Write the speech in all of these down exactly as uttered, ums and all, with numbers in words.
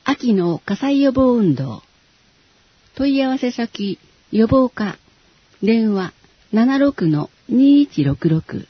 秋の火災予防運動。問い合わせ先、予防課、電話 ななろくのにいちろくろく。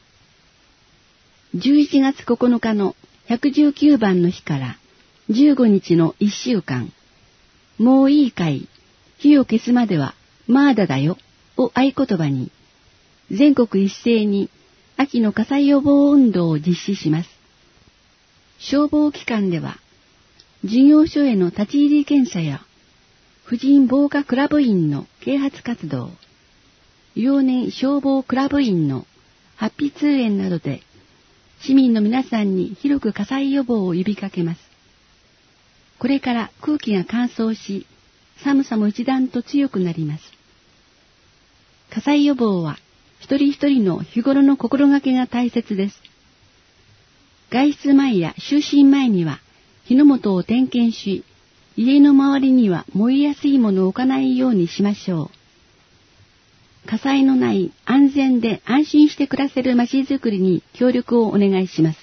じゅういちがつここのかのひゃくじゅうきゅうばんの日からじゅうごにちのいっしゅうかん、もういいかい、火を消すまではまだだよを合言葉に、全国一斉に秋の火災予防運動を実施します。消防機関では、事業所への立ち入り検査や、婦人防火クラブ員の啓発活動、幼年消防クラブ員のハッピー通園などで、市民の皆さんに広く火災予防を呼びかけます。これから空気が乾燥し、寒さも一段と強くなります。火災予防は、一人一人の日頃の心がけが大切です。外出前や就寝前には火の元を点検し、家の周りには燃えやすいものを置かないようにしましょう。火災のない安全で安心して暮らせる街づくりに協力をお願いします。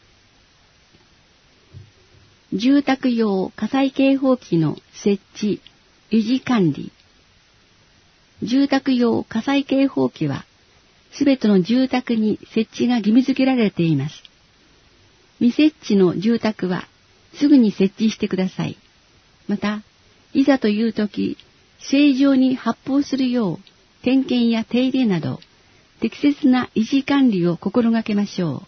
住宅用火災警報器の設置、維持管理。住宅用火災警報器は、すべての住宅に設置が義務付けられています。未設置の住宅はすぐに設置してください。また、いざというとき、正常に発砲するよう、点検や手入れなど、適切な維持管理を心がけましょ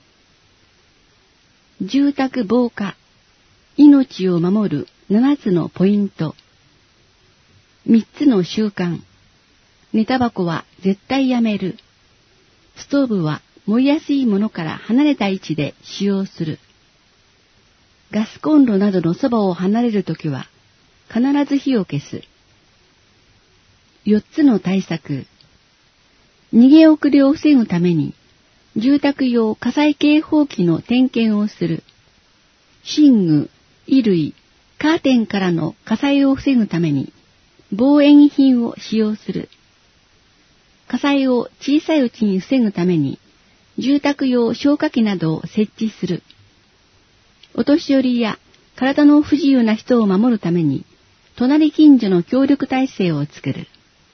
う。住宅防火、命を守るななつのポイント。みっつの習慣。寝タバコは絶対やめる。ストーブは燃えやすいものから離れた位置で使用する。ガスコンロなどのそばを離れるときは必ず火を消す。よっつの対策。逃げ遅れを防ぐために住宅用火災警報器の点検をする。寝具、衣類、カーテンからの火災を防ぐために防煙品を使用する。火災を小さいうちに防ぐために住宅用消火器などを設置する。お年寄りや体の不自由な人を守るために隣近所の協力体制を作る。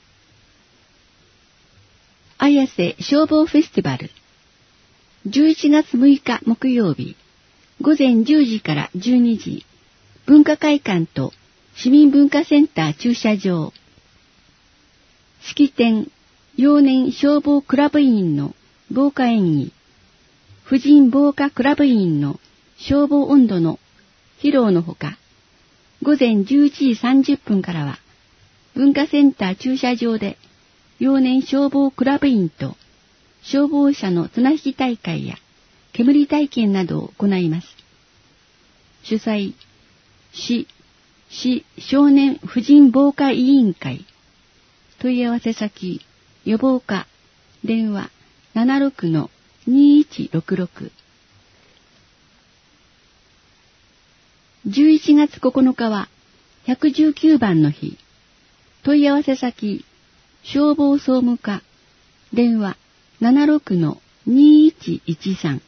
綾瀬消防フェスティバル。じゅういちがつむいか木曜日、ごぜんじゅうじからじゅうにじ、文化会館と市民文化センター駐車場。式典、幼年消防クラブ員の防火演技、婦人防火クラブ員の消防音頭の披露のほか、ごぜんじゅういちじさんじゅっぷんからは、文化センター駐車場で、幼年消防クラブ員と消防車の綱引き大会や煙体験などを行います。主催、市、市少年婦人防火委員会。問い合わせ先、予防課、電話 ななろくのにいちろくろく。じゅういちがつここのかはひゃくじゅうきゅうばんの日。問い合わせ先、消防総務課、電話 ななろくのにいちいちさん。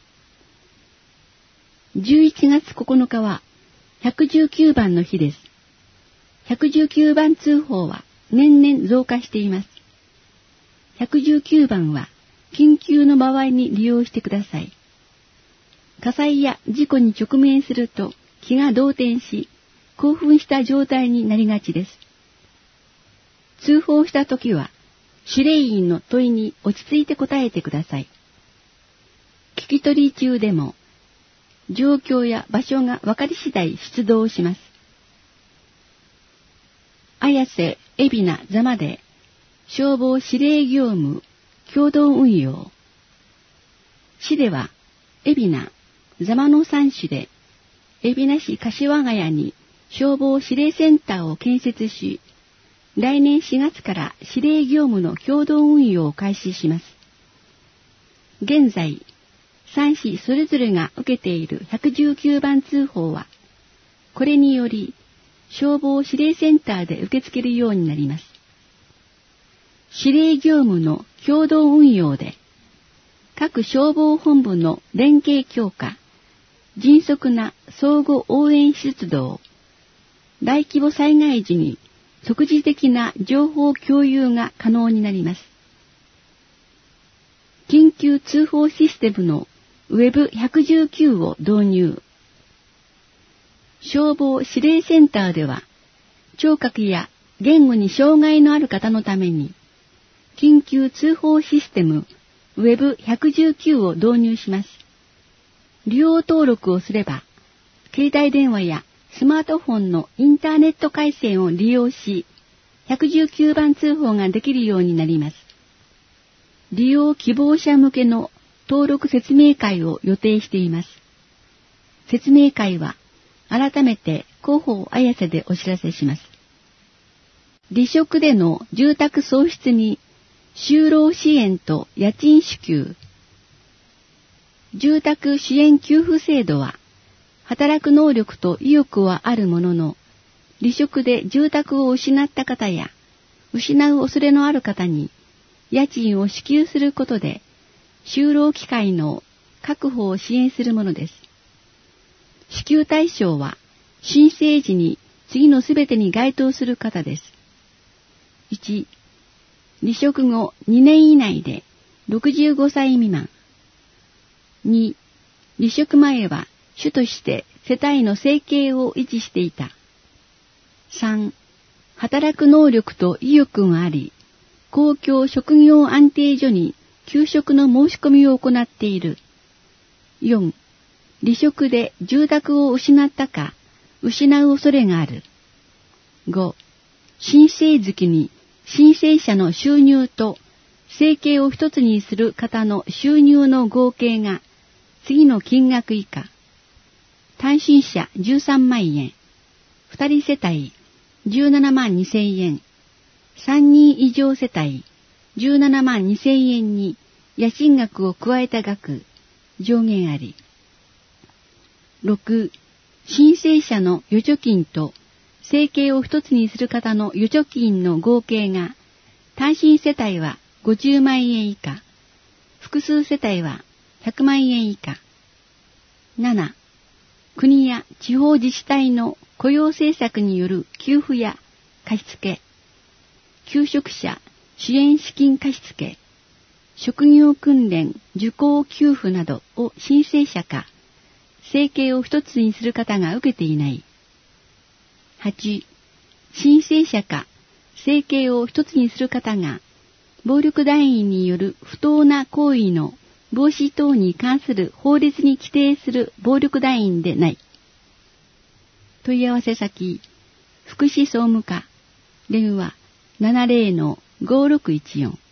じゅういちがつここのかはひゃくじゅうきゅうばんの日です。ひゃくじゅうきゅうばん通報は年々増加しています。ひゃくじゅうきゅうばんは緊急の場合に利用してください。火災や事故に直面すると気が動転し、興奮した状態になりがちです。通報したときは、指令員の問いに落ち着いて答えてください。聞き取り中でも、状況や場所が分かり次第出動します。綾瀬、海老名、座間で、消防指令業務、共同運用。市では、海老名、座間のさん市で、海老名市柏ヶ谷に消防指令センターを建設し、来年しがつから指令業務の共同運用を開始します。現在、さん市それぞれが受けているひゃくじゅうきゅうばん通報は、これにより消防指令センターで受け付けるようになります。指令業務の共同運用で、各消防本部の連携強化、迅速な相互応援出動、 大規模災害時に即時的な情報共有が可能になります。緊急通報システムの ウェブひゃくじゅうきゅう を導入。消防指令センターでは、聴覚や言語に障害のある方のために、緊急通報システム ウェブひゃくじゅうきゅう を導入します。利用登録をすれば、携帯電話やスマートフォンのインターネット回線を利用し、ひゃくじゅうきゅうばん通報ができるようになります。利用希望者向けの登録説明会を予定しています。説明会は改めて広報綾瀬でお知らせします。離職での住宅喪失に就労支援と家賃支給。住宅支援給付制度は、働く能力と意欲はあるものの、離職で住宅を失った方や、失う恐れのある方に、家賃を支給することで、就労機会の確保を支援するものです。支給対象は、申請時に次のすべてに該当する方です。いち、離職後にねん以内でろくじゅうごさい未満。に、離職前は主として世帯の生計を維持していた。さん、働く能力と意欲があり、公共職業安定所に休職の申し込みを行っている。よん、離職で住宅を失ったか、失う恐れがある。ご、申請月に申請者の収入と生計を一つにする方の収入の合計が次の金額以下。単身者じゅうさんまんえん、二人世帯じゅうななまんにせんえん、三人以上世帯じゅうななまんにせんえんに家賃額を加えた額、上限あり。ろく、申請者の預貯金と生計を一つにする方の預貯金の合計が、単身世帯はごじゅうまんえん以下、複数世帯はひゃくまんえん以下。なな、国や地方自治体の雇用政策による給付や貸付、求職者支援資金貸付、職業訓練受講給付などを申請者か、生計を一つにする方が受けていない。はち、申請者か、生計を一つにする方が、暴力団員による不当な行為の防止等に関する法律に規定する暴力団員でない。問い合わせ先、福祉総務課、電話 ななまるのごろくいちよん。